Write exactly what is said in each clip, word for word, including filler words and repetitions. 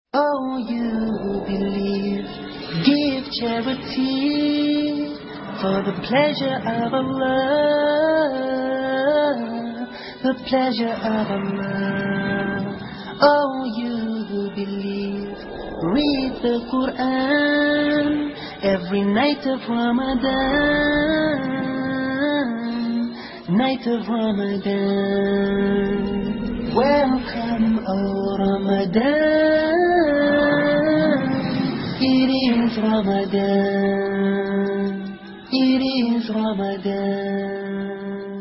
Oh, you who believe, give charity for the pleasure of Allah, the pleasure of Allah. Oh, you who believe, read the Quran every night of Ramadan, night of Ramadan. Welcome, O Ramadan. It is Ramadan. It is Ramadan.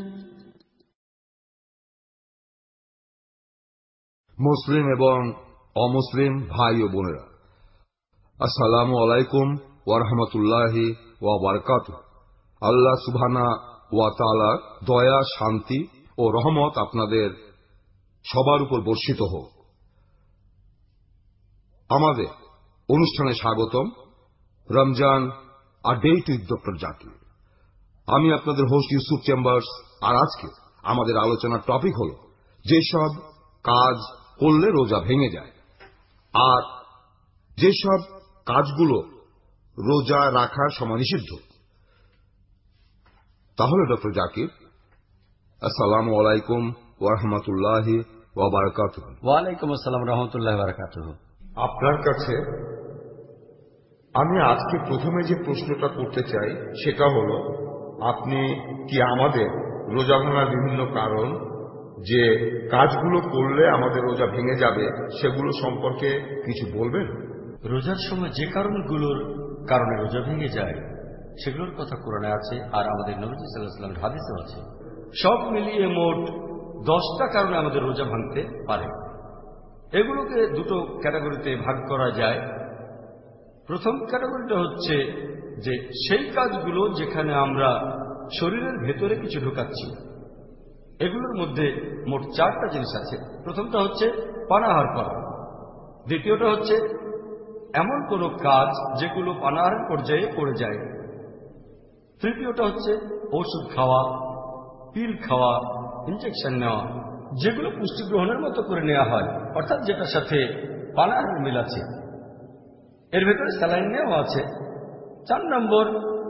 মুসলিম এবং অমুসলিম ভাই ও বোনেরা, আসসালামু আলাইকুম ওয়া রাহমাতুল্লাহি ওয়া বারাকাতুহু। আল্লাহ সুবহানাহু ওয়া তাআলা দয়া, শান্তি ও রহমত আপনাদের সবার উপর বর্ষিত হোক। আমাদের অনুষ্ঠানে স্বাগতম। Ramzan a date with doctor Zakir. আমি আপনাদের হোস্ট ইউসুফ চেম্বার্স। আর আজকে আমাদের আলোচনার টপিক হল যেসব কাজ করলে রোজা ভেঙে যায় আর যেসব কাজগুলো রোজা রাখার সময় নিষিদ্ধ। তাহলে ডক্টর জাকির, আসসালামু আলাইকুম ওয়া রাহমাতুল্লাহি ওয়া বারাকাতুহু। ওয়া আলাইকুম আসসালাম ওয়া রাহমাতুল্লাহি ওয়া বারাকাতুহু। আপনার কাছে আমি আজকে প্রথমে যে প্রশ্নটা করতে চাই সেটা হলো, আপনি কি আমাদের রোজা ভাঙার বিভিন্ন কারণ, যে কাজগুলো করলে আমাদের রোজা ভেঙে যাবে, সেগুলো সম্পর্কে কিছু বলবেন? রোজার সময় যে কারণগুলোর কারণে রোজা ভেঙে যায় সেগুলোর কথা কোরআনে আছে, আর আমাদের নবী সাল্লাল্লাহু আলাইহি ওয়াসাল্লামের হাদিসেও আছে। সব মিলিয়ে মোট দশটা কারণে আমাদের রোজা ভাঙতে পারে। এগুলোকে দুটো ক্যাটাগরিতে ভাগ করা যায়। প্রথম ক্যাটাগরিটা হচ্ছে যে সেই কাজগুলো যেখানে আমরা শরীরের ভেতরে কিছু ঢোকাচ্ছি। এগুলোর মধ্যে মোট চারটা জিনিস আছে। প্রথমটা হচ্ছে পানাহার করা, দ্বিতীয়টা হচ্ছে এমন কোনো কাজ যেগুলো পানাহারের পর্যায়ে পড়ে যায়, তৃতীয়টা হচ্ছে ওষুধ খাওয়া, পিল খাওয়া, ইনজেকশন নেওয়া, যেগুলো পুষ্টি গ্রহণের মতো করে নেওয়া হয়, অর্থাৎ যেটার সাথে পানাহারের মিল আছে, এর ভেতরে স্যালাইন নেওয়া আছে। চার নম্বর,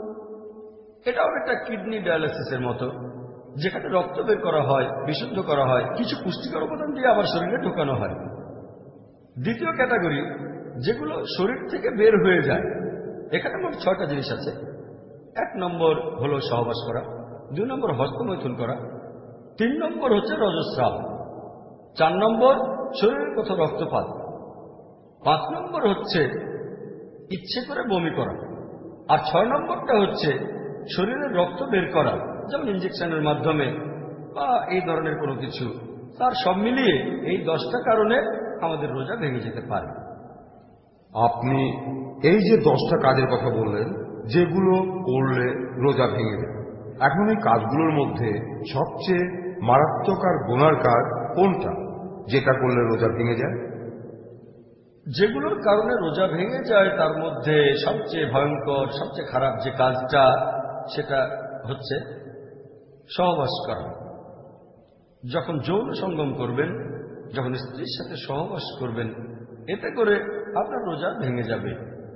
এটা অনেকটা কিডনি ডায়ালিসিসের মতো, যেখানে রক্ত বের করা হয়, বিশুদ্ধ করা হয়, কিছু পুষ্টিকর উপাদান দিয়ে আবার শরীরে ঢোকানো হয়। দ্বিতীয় ক্যাটাগরি, যেগুলো শরীর থেকে বের হয়ে যায়, এখানে মোট ছয়টা জিনিস আছে। এক নম্বর হলো সহবাস করা, দুই নম্বর হস্তমৈথুন করা, তিন নম্বর হচ্ছে রজস্রাব, চার নম্বর শরীরের কোথাও রক্তপাত, পাঁচ নম্বর হচ্ছে ইচ্ছে করে বমি করা, আর ছয় নম্বরটা হচ্ছে শরীরের রক্ত বের করা, যেমন ইনজেকশনের মাধ্যমে বা এই ধরনের কোনো কিছু। তার সব মিলিয়ে এই দশটা কারণে আমাদের রোজা ভেঙে যেতে পারে। আপনি এই যে দশটা কাজের কথা বললেন যেগুলো করলে রোজা ভেঙে যায়, এখন এই কাজগুলোর মধ্যে সবচেয়ে মারাত্মক আর গুনার কাজ কোনটা, যেটা করলে রোজা ভেঙে যায়? যেগুলোর কারণে রোজা ভেঙে যায় তার মধ্যে সবচেয়ে ভয়ঙ্কর, সবচেয়ে খারাপ যে কাজটা, সেটা হচ্ছে সহবাস করা। যখন যৌন সঙ্গম করবেন, যখন স্ত্রীর সাথে সহবাস করবেন, এতে করে আপনার রোজা ভেঙে যাবে,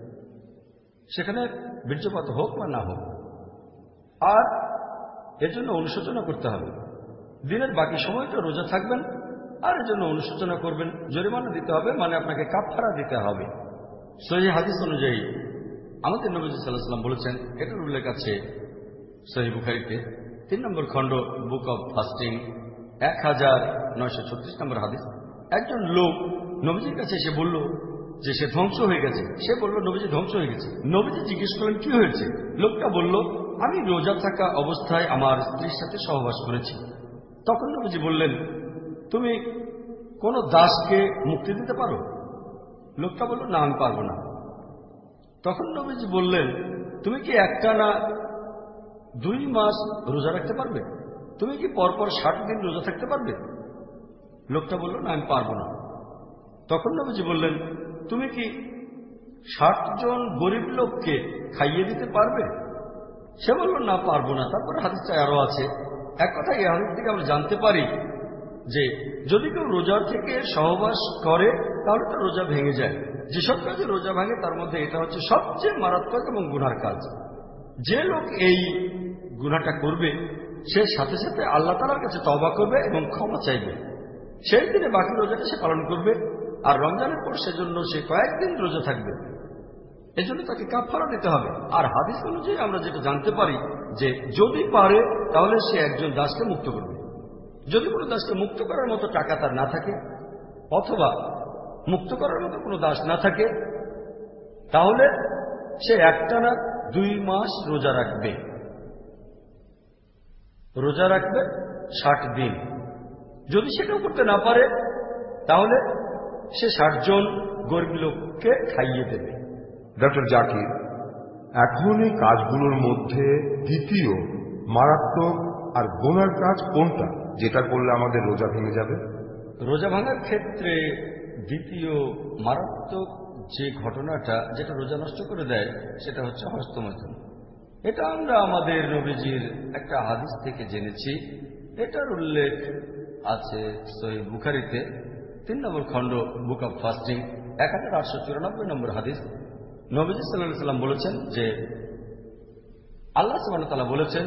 সেখানে বীর্যপাত হোক বা না হোক। আর এর জন্য অনুশোচনা করতে হবে। দিনের বাকি সময়টা রোজা থাকবেন আর এর জন্য অনুশোচনা করবেন, জরিমানা দিতে হবে, মানে আপনাকে কাফারা দিতে হবে। সহিহ হাদিস অনুযায়ী আমাদের নবী সাল্লাল্লাহু আলাইহি ওয়াসাল্লাম বলেছেন, এটার উল্লেখ আছে সহিহ বুখারীতে তিন নম্বর খণ্ড, বুক অব ফাস্টিং, এক হাজার নয়শো ছত্রিশ নম্বর হাদিস। একজন লোক নবীজির কাছে এসে বলল যে সে ধ্বংস হয়ে গেছে। সে বলল, নবীজি ধ্বংস হয়ে গেছে। নবীজি জিজ্ঞেস করলেন, কি হয়েছে? লোকটা বলল, আমি রোজা থাকা অবস্থায় আমার স্ত্রীর সাথে সহবাস করেছি। তখন নবীজি বললেন, তুমি কোন দাসকে মুক্তি দিতে পারো? লোকটা বলল, না, আমি পারবো না। তখন নবীজি বললেন, তুমি কি একটানা দুই মাস রোজা রাখতে পারবে? তুমি কি পরপর ষাট দিন রোজা থাকতে পারবে? লোকটা বলল, না, আমি পারবো না। তখন নবীজি বললেন, তুমি কি ষাট জন গরিব লোককে খাইয়ে দিতে পারবে? সে বলল, না, পারবো না। তারপরে হাদিসটা আরো আছে। এক কথা, এই হাদিস থেকে আমরা জানতে পারি যে যদি কেউ রোজার থেকে সহবাস করে তাহলে তার রোজা ভেঙে যায়। যেসব কাজে রোজা ভাঙে তার মধ্যে এটা হচ্ছে সবচেয়ে মারাত্মক এবং গুনার কাজ। যে লোক এই গুনাহটা করবে সে সাথে সাথে আল্লাহ তাআলার কাছে তওবা করবে এবং ক্ষমা চাইবে। সেই দিনে বাকি রোজাটা সে পালন করবে, আর রমজানের পর সেজন্য সে কয়েকদিন রোজা থাকবে। এজন্য তাকে কাফারা দিতে হবে। আর হাদিস অনুযায়ী আমরা যেটা জানতে পারি যে যদি পারে তাহলে সে একজন দাসকে মুক্ত করবে। যদি কোনো দাসকে মুক্ত করার মতো টাকা তার না থাকে অথবা মুক্ত করার মতো কোনো দাস না থাকে তাহলে সে একটানা দুই মাস রোজা রাখবে। রোজা রাখবে ষাট দিন। যদি সেটাও করতে না পারে তাহলে সে ষাট জন গরিব লোককে খাইয়ে দেবে। ডক্টর জাকির, এখন এই কাজগুলোর মধ্যে দ্বিতীয় মারাত্মক আর গুনার কাজ কোনটা, যেটা করলে আমাদের রোজা ভেঙে যাবে? রোজা ভাঙার ক্ষেত্রে দ্বিতীয় মারাত্মক যে ঘটনাটা যেটা রোজা নষ্ট করে দেয় সেটা হচ্ছে হস্তমৈথুন। এটা আমরা আমাদের নবীজির একটা হাদিস থেকে জেনেছি। এটার উল্লেখ আছে সহিহ বুখারীতে তিন নম্বর খণ্ড বুক অব ফাস্টিং এক হাজার আটশো চুরানব্বই নম্বর হাদিস। নবীজি সাল্লাল্লাহু আলাইহি ওয়াসাল্লাম বলেছেন যে আল্লাহ সুবহানাহু ওয়া তাআলা বলেছেন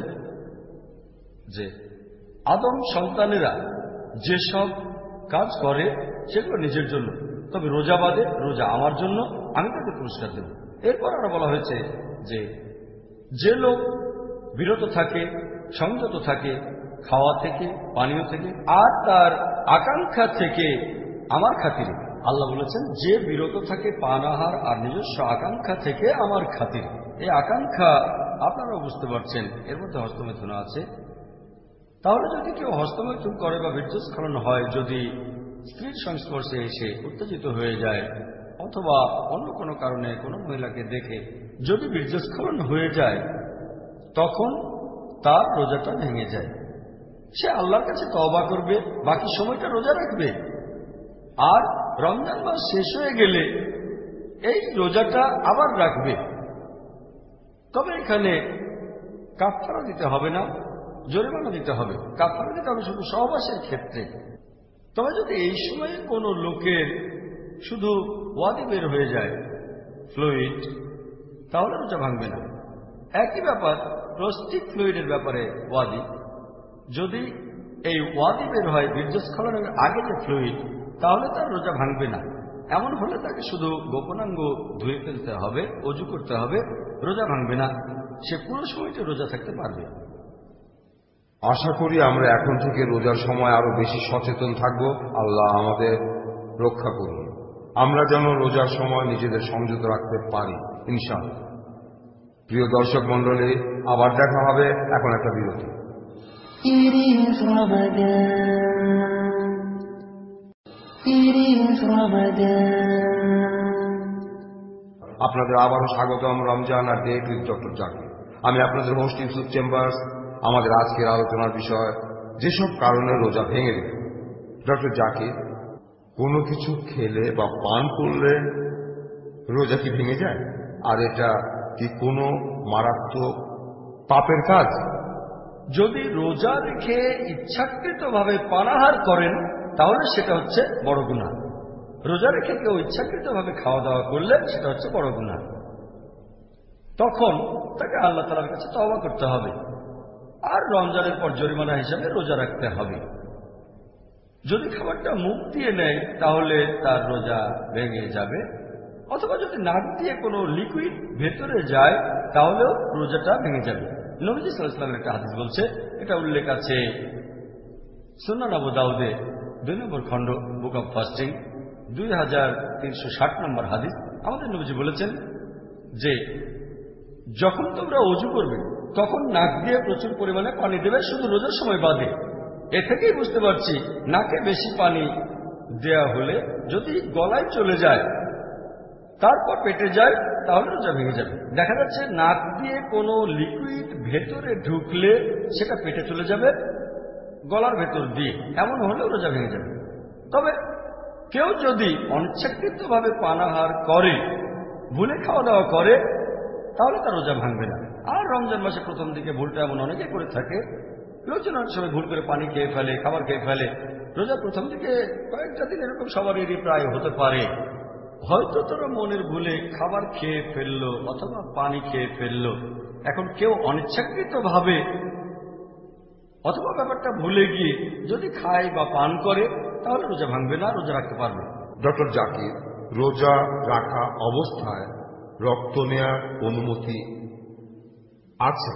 যে আদম সন্তানেরা যেসব কাজ করে সেগুলো নিজের জন্য, তবে রোজা বাদে রোজা আমার জন্য, আমি তাকে পুরস্কার দেব। এরপর আরো বলা হয়েছে যে যে লোক বিরত থাকে, সংযত থাকে খাওয়া থেকে, পানীয় থেকে আর তার আকাঙ্ক্ষা থেকে আমার খাতিরে, আল্লাহ বলেছেন যে বিরত থাকে পানাহার আর নিজস্ব আকাঙ্ক্ষা থেকে আমার খাতিরে। এই আকাঙ্ক্ষা আপনারাও বুঝতে পারছেন, এর মধ্যে হস্তমৈথুন আছে। তাহলে যদি কেউ হস্তমৈথুন করে বা বীর্যস্খলন হয়, যদি স্ত্রীর সংস্পর্শে এসে উত্তেজিত হয়ে যায় অথবা অন্য কোনো কারণে কোনো মহিলাকে দেখে যদি বীর্যস্খলন হয়ে যায় তখন তার রোজাটা ভেঙে যায়। সে আল্লাহর কাছে তওবা করবে, বাকি সময়টা রোজা রাখবে, আর রমজান মাস শেষ হয়ে গেলে এই রোজাটা আবার রাখবে। তবে এখানে কাফারা দিতে হবে না, জরিমানা দিতে হবে। কাফারা দিতে হবে শুধু সহবাসের ক্ষেত্রে। তবে যদি এই সময়ে কোনো লোকের শুধু ওয়াদি বের হয়ে যায়, ফ্লুইড, তাহলে রোজা ভাঙবে না। একই ব্যাপার প্রস্টিক ফ্লুইডের ব্যাপারে ওয়াদি, যদি এই ওয়াদি বের হয় বীর্যস্খলনের আগে যে ফ্লুইড, তাহলে তার রোজা ভাঙবে না। এমন হলে তাকে শুধু গোপনাঙ্গ ধুয়ে ফেলতে হবে, অজু করতে হবে, রোজা ভাঙবে না, সে পুরো সময়টা রোজা থাকতে পারবে। আশা করি আমরা এখন থেকে রোজার সময় আরো বেশি সচেতন থাকব। আল্লাহ আমাদের রক্ষা করুন, আমরা যেন রোজার সময় নিজেদের সংযত রাখতে পারি ইনশাআল্লাহ। প্রিয় দর্শক মণ্ডলী, আবার দেখা হবে, এখন একটা বিরতি। It is Ramadan. It is Ramadan. আপনাদের আবারও স্বাগতম রমজান আর ডেট উইথ ডক্টর জাকির। আমি আপনাদের হোস্ট ইউসুফ চেম্বার্স। আমাদের আজকের আলোচনার বিষয় যেসব কারণে রোজা ভেঙে যায়। ডক্টর জাকির, কোনো কিছু খেলে বা পান করলে রোজা কি ভেঙে যায়? আর এটা কি কোনো মারাত্মক পাপের কাজ? যদি রোজা রেখে ইচ্ছাকৃতভাবে পানাহার করেন তাহলে সেটা হচ্ছে বড় গুনাহ। রোজা রেখে কেউ ইচ্ছাকৃতভাবে খাওয়া দাওয়া করলে সেটা হচ্ছে বড় গুনাহ। তখন তাকে আল্লাহ তাআলার কাছে তওবা করতে হবে, আর রমজানের পর জরিমানা হিসাবে রোজা রাখতে হবে। যদি খাবারটা মুখ দিয়ে নেয় তাহলে তার রোজা ভেঙে যাবে, অথবা যদি নাক দিয়ে কোনো লিকুইড ভেতরে যায় তাহলেও রোজাটা ভেঙে যাবে। নবীজি সাল্লাল্লাহু আলাইহি ওয়াসাল্লামের একটা হাদিস বলছে, এটা উল্লেখ আছে সুনান আবু দাউদে দুই নম্বর খণ্ড বুক অব ফাস্টিং দুই হাজার তিনশো ষাট নম্বর হাদিস। আমাদের নবীজি বলেছেন যে যখন তোমরা ওযু করবে তখন নাক দিয়ে প্রচুর পরিমাণে পানি দেবে, শুধু রোজার সময় বাদে। এ থেকেই বুঝতে পারছি নাকে বেশি পানি দেয়া হলে যদি গলায় চলে যায় তারপর পেটে যায় তাহলে রোজা ভেঙে যাবে। দেখা যাচ্ছে নাক দিয়ে কোনো লিকুইড ভেতরে ঢুকলে সেটা পেটে চলে যাবে গলার ভেতর দিয়ে, এমন হলেও রোজা ভেঙে যাবে। তবে কেউ যদি অনিচ্ছাকৃতভাবে পানাহার করে, ভুলে খাওয়া দাওয়া করে, তাহলে তার রোজা ভাঙবে না। আর রমজান মাসে প্রথম দিকে ভুলটা এমন অনেকে করে থাকে, লোকজন অনেক সময় ভুল করে পানি খেয়ে ফেলে, খাবার খেয়ে ফেলে। রোজা প্রথম থেকে কয়েকটা দিন এরকম সবারই প্রায় হতে পারে। হয়তো তারা মনের ভুলে খাবার খেয়ে ফেললো অথবা পানি খেয়ে ফেললো। এখন কেউ অনিচ্ছাকৃত ভাবে অথবা ব্যাপারটা ভুলে গিয়ে যদি খায় বা পান করে তাহলে রোজা ভাঙবে না, রোজা রাখতে পারবে। ডক্টর জাকির, রোজা রাখা অবস্থায় রক্ত নেয়ার অনুমতি আছে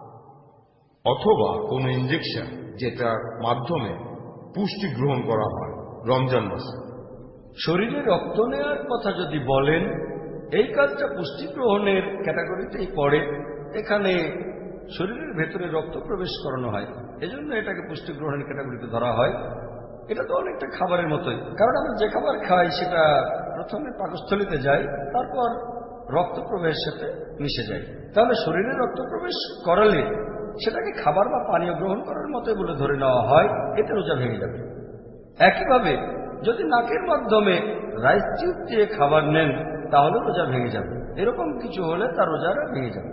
অথবা কোনো ইনজেকশন যেটার মাধ্যমে পুষ্টি গ্রহণ করা হয় রমজান মাসে? শরীরে রক্ত নেওয়ার কথা যদি বলেন, এই কাজটা পুষ্টি গ্রহণের ক্যাটাগরিতেই পড়ে। এখানে শরীরের ভেতরে রক্ত প্রবেশ করানো হয়, এজন্য এটাকে পুষ্টি গ্রহণের ক্যাটাগরিতে ধরা হয়। এটা তো অনেকটা খাবারের মতোই, কারণ আমরা যে খাবার খাই সেটা প্রথমে পাকস্থলিতে যায়, তারপর রক্ত প্রবেশের সাথে মিশে যায়। তাহলে শরীরে রক্ত প্রবেশ করালে সেটাকে খাবার বা পানীয় গ্রহণ করার মতোই বলে ধরে নেওয়া হয়, এতে রোজা ভেঙে যাবে। একইভাবে যদি নাকের মাধ্যমে রাইস টিউব দিয়ে খাবার নেন তাহলে রোজা ভেঙে যাবে। এরকম কিছু হলে তার রোজাটা ভেঙে যাবে।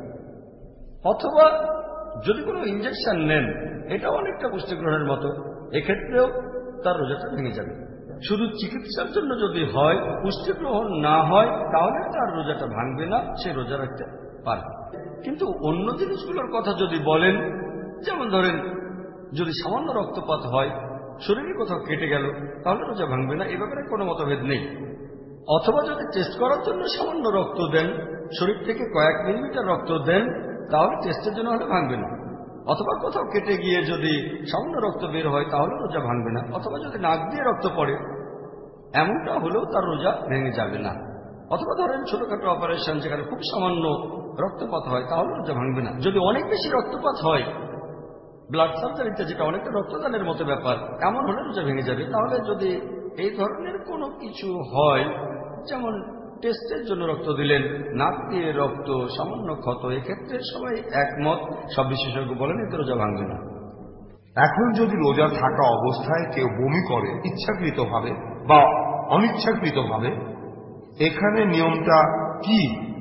অথবা যদি কোনো ইনজেকশন নেন, এটা অনেকটা পুষ্টি গ্রহণের মতো, এক্ষেত্রেও তার রোজাটা ভেঙে যাবে। শুধু চিকিৎসার জন্য যদি হয়, পুষ্টি গ্রহণ না হয়, তাহলে তার রোজাটা ভাঙবে না, সে রোজা রাখতে পারবে। কিন্তু অন্য জিনিসগুলোর কথা যদি বলেন, যেমন ধরেন যদি সামান্য রক্তপাত হয়, শরীরে কোথাও কেটে গেল, তাহলে রোজা ভাঙবে না, এ ব্যাপারে কোনো মতভেদ নেই। অথবা যদি টেস্ট করার জন্য সামান্য রক্ত দেন, শরীর থেকে কয়েক মিলিমিটার রক্ত দেন, তাহলে টেস্টের জন্য হলে ভাঙবে না। অথবা কোথাও কেটে গিয়ে যদি সামান্য রক্ত বের হয় তাহলে রোজা ভাঙবে না। অথবা যদি নাক দিয়ে রক্ত পড়ে, এমনটা হলেও তার রোজা ভেঙে যাবে না। অথবা ধরেন ছোটখাটো অপারেশন যেখানে খুব সামান্য রক্তপাত হয়, তাহলে রোজা ভাঙবে না। যদি অনেক বেশি রক্তপাত হয়, ব্লাড সার্জারিতে যেটা অনেকটা রক্তদানের মতো ব্যাপার, এমন হলে রোজা ভেঙে যাবে। তাহলে যদি এই ধরনের কোনো কিছু হয়, যেমন টেস্টের জন্য রক্ত দিলেন, নাক দিয়ে রক্ত, সামান্য ক্ষত, এক্ষেত্রে সবাই একমত, সব বিশেষজ্ঞ বলেন এতে রোজা ভাঙবে না। এখন যদি রোজা থাকা অবস্থায় কেউ বমি করে ইচ্ছাকৃতভাবে বা অনিচ্ছাকৃতভাবে, এখানে নিয়মটা কি?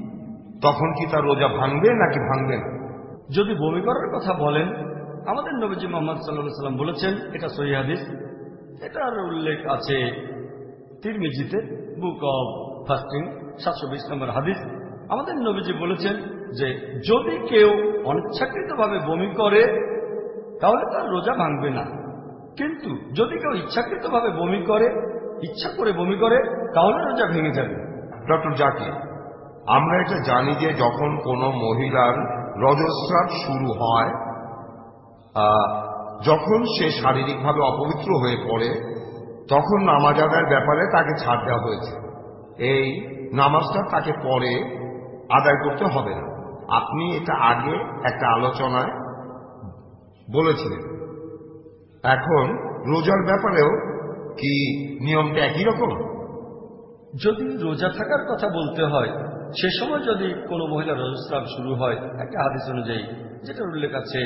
তখন কি তার রোজা ভাঙবে নাকি ভাঙবে না? যদি বমি করার কথা বলেন, আমাদের নবীজি মুহাম্মদ সাল্লাল্লাহু আলাইহি ওয়াসাল্লাম বলেছেন, এটা সহিহ হাদিস, এটার উল্লেখ আছে তিরমিজিতে, বুক অব ফাস্টিং, সাতশো বিশ নম্বর হাদিস। আমাদের নবীজি বলেছেন যে যদি কেউ অনিচ্ছাকৃতভাবে বমি করে তাহলে তার রোজা ভাঙবে না, কিন্তু যদি কেউ ইচ্ছাকৃতভাবে বমি করে, ইচ্ছা করে বমি করে, তাহলে রোজা ভেঙে যাবে। ডক্টর জাকির, আমরা এটা জানি যে যখন কোনো মহিলার রজস্রাব শুরু হয়, যখন সে শারীরিকভাবে অপবিত্র হয়ে পড়ে, তখন নামাজ আদায়ের ব্যাপারে তাকে ছাড় দেওয়া হয়েছে। এই নামাজটা তাকে পরে আদায় করতে হবে না। আপনি এটা আগে একটা আলোচনায় বলেছিলেন। এখন রোজার ব্যাপারেও কি নিয়মটা একই রকম? যদি রোজা থাকার কথা বলতে হয়, সে সময় যদি কোনো মহিলার রজস্রাব শুরু হয়, একটা হাদিস অনুযায়ী যেটার উল্লেখ আছে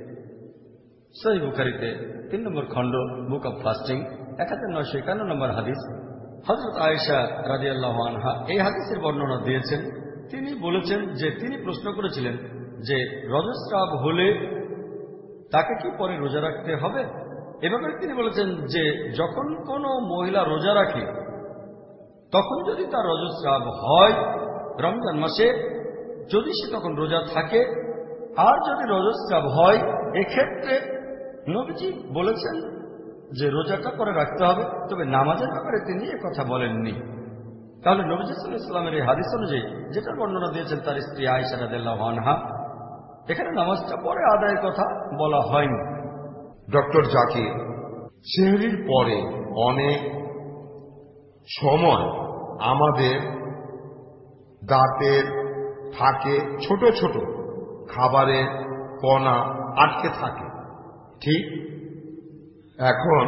সহিহ বুখারীতে তিন নম্বর খণ্ড, বুক অব ফাস্টিং, এক হাজার নয়শো একান্ন নম্বর হাদিস, হযরত আয়েশা রাদিয়াল্লাহু আনহা এই হাদিসের বর্ণনা দিয়েছেন। তিনি বলেছেন যে তিনি প্রশ্ন করেছিলেন যে রজস্রাব হলে তাকে কি পরে রোজা রাখতে হবে? এভাবে তিনি বলেছেন যে যখন কোনো মহিলা রোজা রাখে, তখন যদি তার রজস্রাব হয় রমজান মাসে, যদি সে তখন রোজা থাকে, আর যদি রজস্রাব হয়, এক্ষেত্রে নবীজি বলেছেন যে রোজাটা পরে রাখতে হবে, তবে নামাজের ব্যাপারে তিনি এ কথা বলেননি। তাহলে নবীজি সাল্লাল্লাহু আলাইহি ওয়াসাল্লামের এই হাদিস অনুযায়ী যেটা বর্ণনা দিয়েছেন তার স্ত্রী আয়েশা রাদিয়াল্লাহু আনহা, এখানে নামাজটা পরে আদায়ের কথা বলা হয়নি। ডক্টর জাকির, সেহরির পরে অনেক সময় আমাদের দাঁতের ফাঁকে ছোট ছোট খাবারের কণা আটকে থাকে, ঠিক? এখন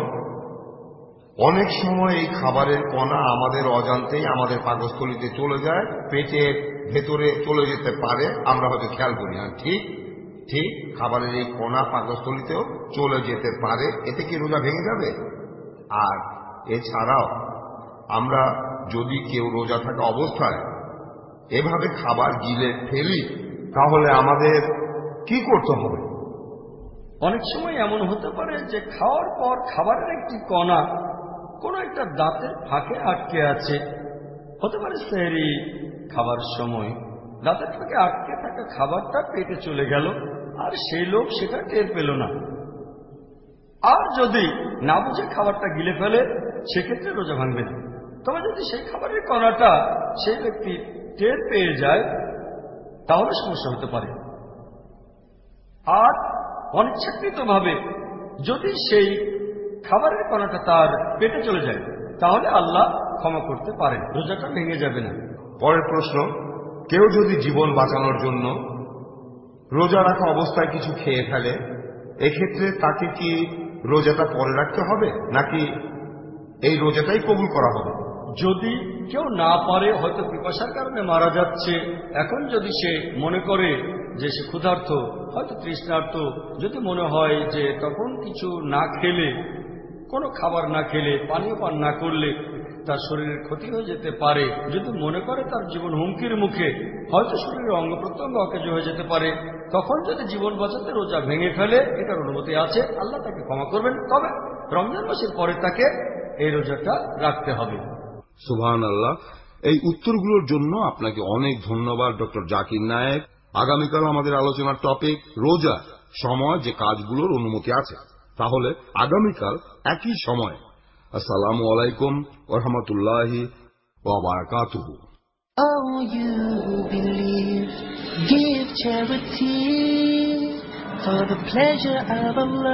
অনেক সময় এই খাবারের কণা আমাদের অজান্তেই আমাদের পাকস্থলীতে চলে যায়, পেটের ভেতরে চলে যেতে পারে, আমরা হয়তো খেয়াল করি না। ঠিক ঠিক খাবারের এই কণা পাকস্থলীতেও চলে যেতে পারে। এতে কি রোজা ভেঙে যাবে? আর এছাড়াও আমরা যদি কেউ রোজা থাকা অবস্থায় এভাবে খাবার গিলে ফেলি, তাহলে আমাদের কি করতে হবে? অনেক সময় এমন হতে পারে যে খাওয়ার পর খাবারের একটি কণা কোনো একটা দাঁতের ফাঁকে আটকে আছে। হতে পারে সেহরি খাবার সময় দাঁতের ফাঁকে আটকে থাকা খাবারটা পেটে চলে গেল, আর সেই লোক সেটা টের পেল না। আর যদি না বুঝে খাবারটা গিলে ফেলে, সেক্ষেত্রে রোজা ভাঙবে না। তবে যদি সেই খাবারের কণাটা সেই ব্যক্তি টের পেয়ে যায়, তাহলে সমস্যা হতে পারে। আর অনিচ্ছাকৃতভাবে যদি সেই খাবারের কণাটা তার পেটে চলে যায়, তাহলে আল্লাহ ক্ষমা করতে পারেন, রোজাটা ভেঙে যাবে না। পরের প্রশ্ন, কেউ যদি জীবন বাঁচানোর জন্য রোজা রাখা অবস্থায় কিছু খেয়ে ফেলে, এক্ষেত্রে তাকে কি রোজাটা পরে রাখতে হবে, নাকি এই রোজাটাই কবুল করা হবে? যদি কেউ না পারে, হয়তো পিপাসার কারণে মারা যাচ্ছে, এখন যদি সে মনে করে যে সে ক্ষুধার্ত, হয়তো তৃষ্ণার্ত, যদি মনে হয় যে তখন কিছু না খেলে, কোনো খাবার না খেলে, পানীয় পান না করলে তার শরীরের ক্ষতি হয়ে যেতে পারে, যদি মনে করে তার জীবন হুমকির মুখে, হয়তো শরীরের অঙ্গ প্রত্যঙ্গ অকেজ হয়ে যেতে পারে, তখন যদি জীবন বাঁচাতে রোজা ভেঙে ফেলে, এটার অনুমতি আছে, আল্লাহ তাকে ক্ষমা করবেন। তবে রমজান মাসের পরে তাকে এই রোজাটা রাখতে হবে। সুবহানাল্লাহ। এই উত্তরগুলোর জন্য আপনাকে অনেক ধন্যবাদ ডক্টর জাকির নায়েক। আগামীকাল আমাদের আলোচনার টপিক রোজা, সময় যে কাজগুলোর অনুমতি আছে। তাহলে আগামীকাল একই সময়। আসসালামু আলাইকুম ওয়া রাহমাতুল্লাহি ওয়া বারাকাতুহু। Oh, you who believe, give charity for the pleasure of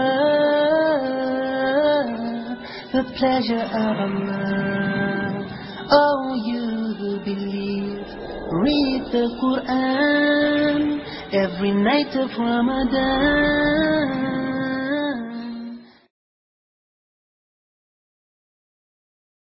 Allah, the pleasure of Allah. Oh, you who believe, read the Quran every night of Ramadan.